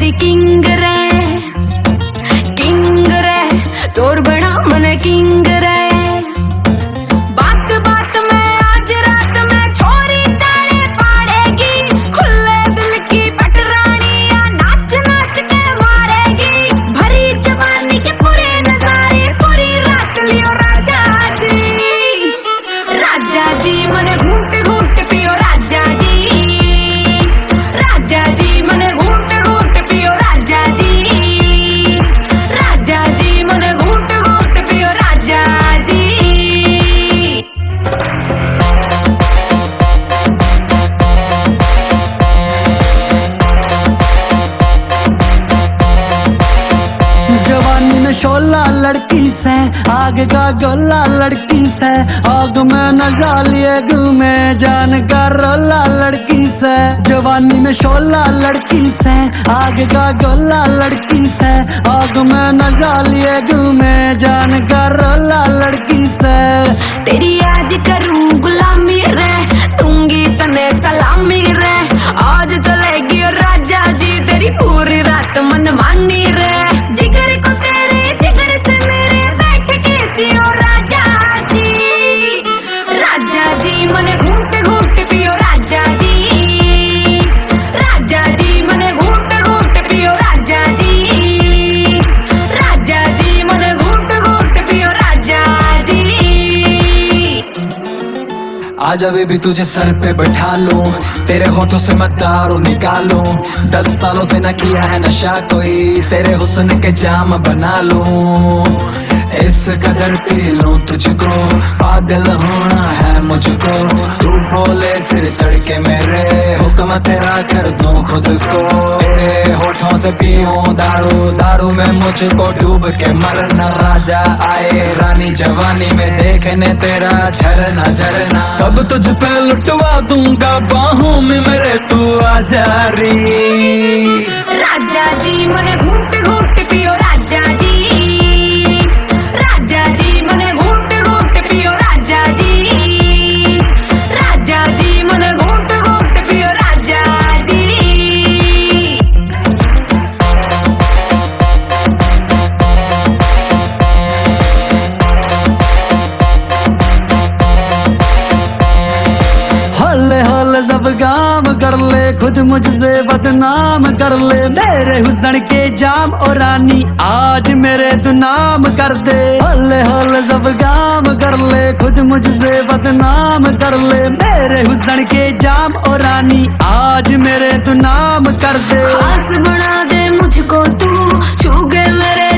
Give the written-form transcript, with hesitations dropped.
तेरी किंग रे तोर बना मन किंग रे। बात बात में आज रात में छोरी चाले पाड़ेगी, खुले दिल की पटरानियां नाच नाच के मारेगी। भरी जवानी के पूरे नजारे पूरी रात लियो राजा जी मने घूट घूट पियो राजा जी मने घूट घूट पियो राजा जी मने घूट घूट पियो राजा जी। जवानी में शोला लड़की से, आग का गोला लड़की से, आग में न जालिए घूमे जान का रोला लड़की से। जवानी में शोला लड़की से, आग का गोला लड़की से, आग में न जालिए घूमे जान का रोला लड़की से। तेरी आज करूं गुलामी रे, दूंगी तने सलामी रे। आज चलेगी राजा जी तेरी पूरी रात मनमानी रे। जिगर को तेरे जिगर से मेरे बैठ के सियो राजा जी मने घूट घूट पियो राजा जी मने घूट घूट पियो राजा जी मने घूट घूट पियो राजा जी। आजा बेबी तुझे सर पे बैठा लूं, तेरे होठों से मैं दारू निकालूं। 10 सालों से न किया है नशा कोई, तेरे हुस्न के जाम बना लूं। इस कदर पी लूं तुझको, पागल होना है मुझको। तू बोले सिर चढ़ के मेरे, हुक्म तेरा कर दूं खुद को। तेरे होठों से पीऊं दारू, दारू में मुझको डूब के मरना। राजा आए रानी जवानी में देखने तेरा झरना झरना। सब तुझ पे लुटवा दूंगा बाहों में मेरे तू आजा रे। राजा जी मने घूट घूट पियो राजा जी मने घूट घूट पियो राजा जी मने घूट घूट पियो राजा जी। हौले हौले जब काम कर ले, खुद मुझसे बदनाम कर ले। मेरे हुस्न के जाम और रानी आज मेरे तू नाम कर दे। हौले हौले जब काम कर ले, खुद मुझसे बदनाम कर ले। मेरे हुस्न के जाम और रानी आज मेरे तू नाम कर दे। खास बना दे मुझको तू, छू गए मेरे